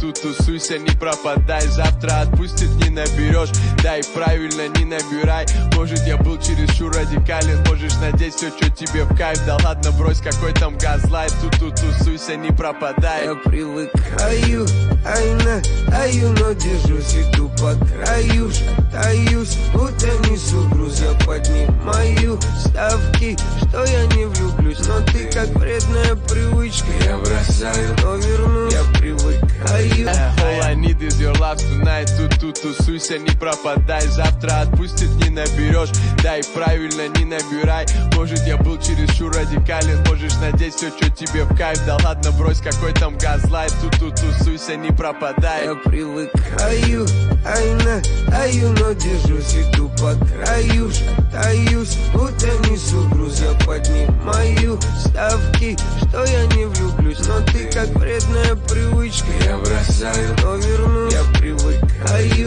тут тусуйся, не пропадай. Завтра отпустит, не наберешь. Дай правильно, не набирай. Может, я был чересчур радикален. Можешь надеть все, что тебе в кайф. Да ладно, брось, какой там газлайт. Тут тусуйся, не пропадай. Я привыкаю, но держусь, иду по краю. Шатаюсь, будто несу груз. Я поднимаю ставки, что я не влюблюсь. Но ты как вредная привычка. Я бросаю, но вернусь. Я привыкаю. All I need is your love tonight. Тут тусуйся, не пропадай. Завтра отпустит, не наберешь. Дай правильно, не набирай. Может, я был чересчур радикален. Можешь надеть все, что тебе в кайф. Да ладно, брось, какой там газлайт. Тут тусуйся, не пропадай. Я привыкаю, но держусь, иду по краю. Шатаюсь, будто несу груз. Я поднимаю ставки, что я не влюблюсь. Но ты как вредная привычка. Я бросаю, но вернусь.